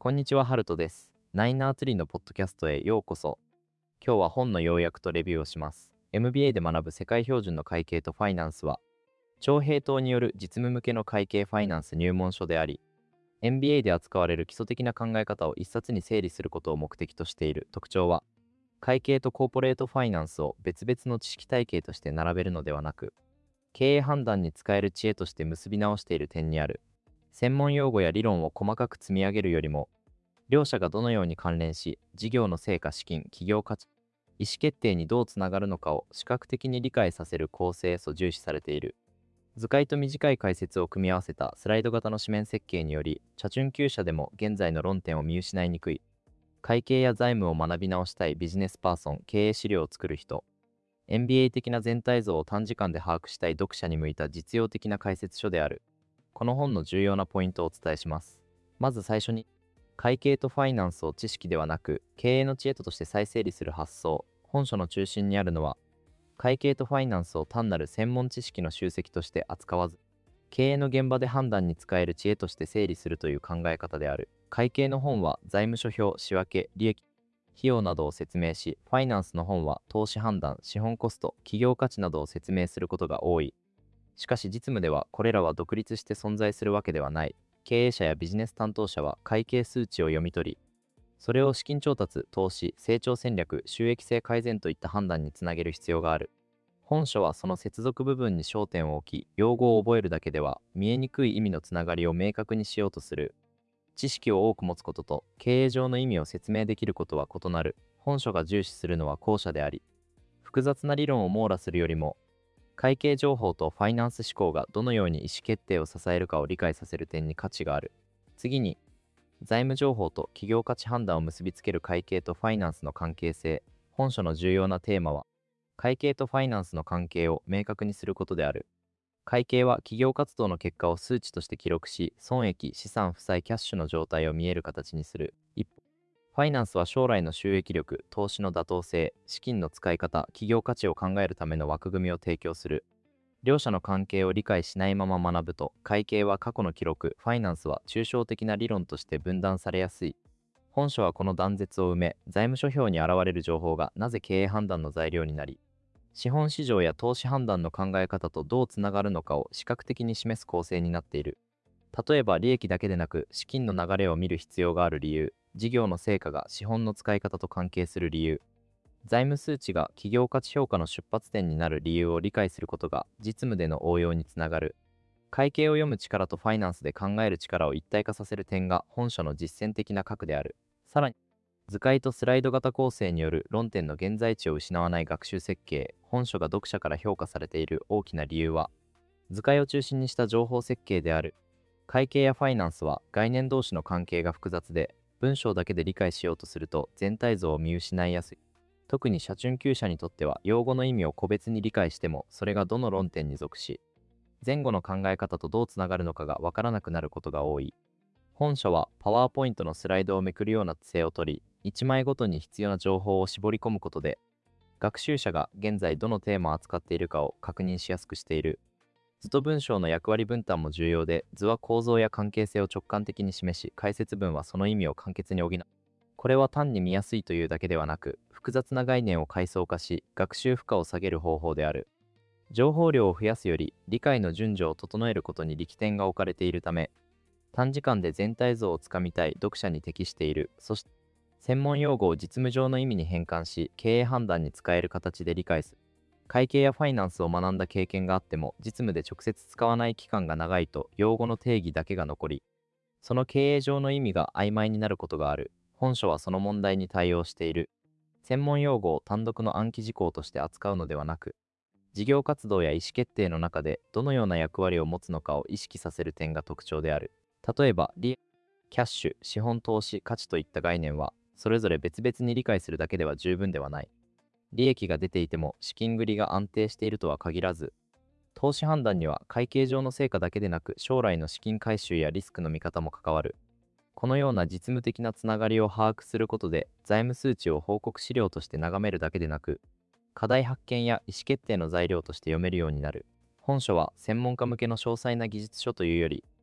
こんにちは、ハルトです。ナイナーツリーのポッドキャストへようこそ。今日は本の要約とレビューをします。MBA で学ぶ世界標準の会計とファイナンスは、徴兵等による実務向けの会計ファイナンス入門書であり、MBA で扱われる基礎的な考え方を一冊に整理することを目的としている。特徴は、会計とコーポレートファイナンスを別々の知識体系として並べるのではなく、経営判断に使える知恵として結び直している点にある。専門用語や理論を細かく積み上げるよりも、両者がどのように関連し、事業の成果、資金、企業価値、意思決定にどうつながるのかを視覚的に理解させる構成へと重視されている。図解と短い解説を組み合わせたスライド型の紙面設計により、茶中級者でも現在の論点を見失いにくい。会計や財務を学び直したいビジネスパーソン、経営資料を作る人、MBA 的な全体像を短時間で把握したい読者に向いた実用的な解説書である。この本の重要なポイントをお伝えします。まず最初に、会計とファイナンスを知識ではなく、経営の知恵として再整理する発想。本書の中心にあるのは、会計とファイナンスを単なる専門知識の集積として扱わず、経営の現場で判断に使える知恵として整理するという考え方である。会計の本は財務諸表、仕分け、利益、費用などを説明し、ファイナンスの本は投資判断、資本コスト、企業価値などを説明することが多い。しかし実務ではこれらは独立して存在するわけではない。経営者やビジネス担当者は会計数値を読み取り、それを資金調達、投資、成長戦略、収益性改善といった判断につなげる必要がある。本書はその接続部分に焦点を置き、用語を覚えるだけでは見えにくい意味のつながりを明確にしようとする。知識を多く持つことと経営上の意味を説明できることは異なる。本書が重視するのは後者であり、複雑な理論を網羅するよりも、会計情報とファイナンス思考がどのように意思決定を支えるかを理解させる点に価値がある。次に、財務情報と企業価値判断を結びつける会計とファイナンスの関係性。本書の重要なテーマは、会計とファイナンスの関係を明確にすることである。会計は企業活動の結果を数値として記録し、損益、資産、負債、キャッシュの状態を見える形にする。一方、ファイナンスは将来の収益力、投資の妥当性、資金の使い方、企業価値を考えるための枠組みを提供する。両者の関係を理解しないまま学ぶと、会計は過去の記録、ファイナンスは抽象的な理論として分断されやすい。本書はこの断絶を埋め、財務諸表に現れる情報がなぜ経営判断の材料になり、資本市場や投資判断の考え方とどうつながるのかを視覚的に示す構成になっている。例えば利益だけでなく資金の流れを見る必要がある理由、事業の成果が資本の使い方と関係する理由、財務数値が企業価値評価の出発点になる理由を理解することが実務での応用につながる。会計を読む力とファイナンスで考える力を一体化させる点が本書の実践的な核である。さらに、図解とスライド型構成による論点の現在地を失わない学習設計。本書が読者から評価されている大きな理由は、図解を中心にした情報設計である。会計やファイナンスは概念同士の関係が複雑で、文章だけで理解しようとすると全体像を見失いやすい。特に社中級者にとっては用語の意味を個別に理解してもそれがどの論点に属し、前後の考え方とどうつながるのかがわからなくなることが多い。本書はパワーポイントのスライドをめくるような姿勢をとり、1枚ごとに必要な情報を絞り込むことで、学習者が現在どのテーマを扱っているかを確認しやすくしている。図と文章の役割分担も重要で、図は構造や関係性を直感的に示し、解説文はその意味を簡潔に補う。これは単に見やすいというだけではなく、複雑な概念を階層化し、学習負荷を下げる方法である。情報量を増やすより、理解の順序を整えることに力点が置かれているため、短時間で全体像をつかみたい読者に適している。そして、専門用語を実務上の意味に変換し、経営判断に使える形で理解する。会計やファイナンスを学んだ経験があっても、実務で直接使わない期間が長いと、用語の定義だけが残り、その経営上の意味が曖昧になることがある。本書はその問題に対応している。専門用語を単独の暗記事項として扱うのではなく、事業活動や意思決定の中でどのような役割を持つのかを意識させる点が特徴である。例えば、キャッシュ、資本投資、価値といった概念は、それぞれ別々に理解するだけでは十分ではない。利益が出ていても資金繰りが安定しているとは限らず、投資判断には会計上の成果だけでなく将来の資金回収やリスクの見方も関わる。このような実務的なつながりを把握することで財務数値を報告資料として眺めるだけでなく、課題発見や意思決定の材料として読めるようになる。本書は専門家向けの詳細な技術書というより、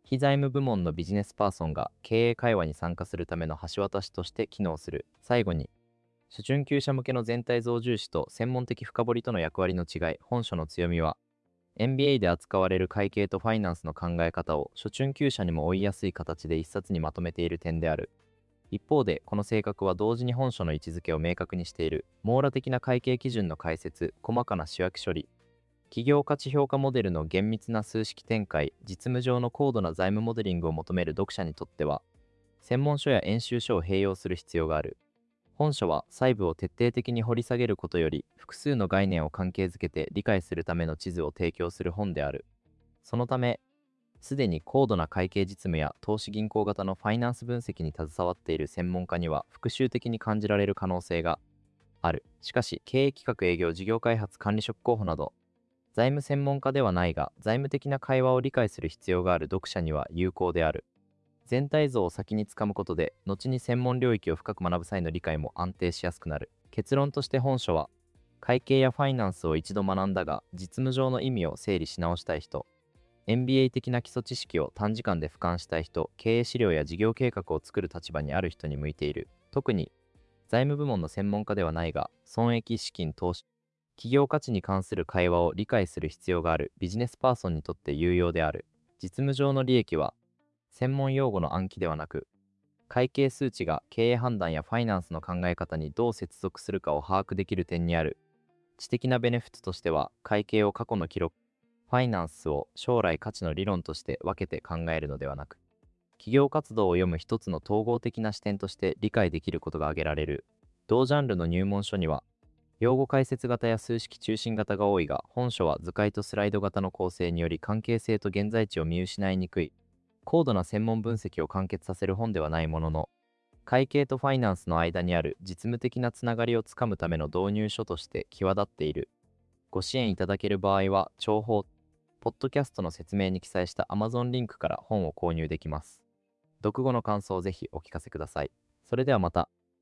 非財務部門のビジネスパーソンが経営会話に参加するための橋渡しとして機能する。最後に、初中級者向けの全体像重視と専門的深掘りとの役割の違い。本書の強みは、MBA で扱われる会計とファイナンスの考え方を初中級者にも追いやすい形で一冊にまとめている点である。一方で、この性格は同時に本書の位置づけを明確にしている。網羅的な会計基準の解説、細かな仕分け処理、企業価値評価モデルの厳密な数式展開、実務上の高度な財務モデリングを求める読者にとっては、専門書や演習書を併用する必要がある。本書は細部を徹底的に掘り下げることより、複数の概念を関係づけて理解するための地図を提供する本である。そのため、すでに高度な会計実務や投資銀行型のファイナンス分析に携わっている専門家には復習的に感じられる可能性がある。しかし、経営企画営業事業開発管理職候補など、財務専門家ではないが、財務的な会話を理解する必要がある読者には有効である。全体像を先につかむことで、後に専門領域を深く学ぶ際の理解も安定しやすくなる。結論として本書は、会計やファイナンスを一度学んだが、実務上の意味を整理し直したい人、MBA 的な基礎知識を短時間で俯瞰したい人、経営資料や事業計画を作る立場にある人に向いている。特に、財務部門の専門家ではないが、損益資金投資、企業価値に関する会話を理解する必要があるビジネスパーソンにとって有用である。実務上の利益は、専門用語の暗記ではなく、会計数値が経営判断やファイナンスの考え方にどう接続するかを把握できる点にある。知的なベネフィットとしては、会計を過去の記録、ファイナンスを将来価値の理論として分けて考えるのではなく、企業活動を読む一つの統合的な視点として理解できることが挙げられる。同ジャンルの入門書には、用語解説型や数式中心型が多いが、本書は図解とスライド型の構成により関係性と現在地を見失いにくい、高度な専門分析を完結させる本ではないものの、会計とファイナンスの間にある実務的なつながりをつかむための導入書として際立っている。ご支援いただける場合は、重宝、ポッドキャストの説明に記載した Amazon リンクから本を購入できます。読後の感想をぜひお聞かせください。それではまた。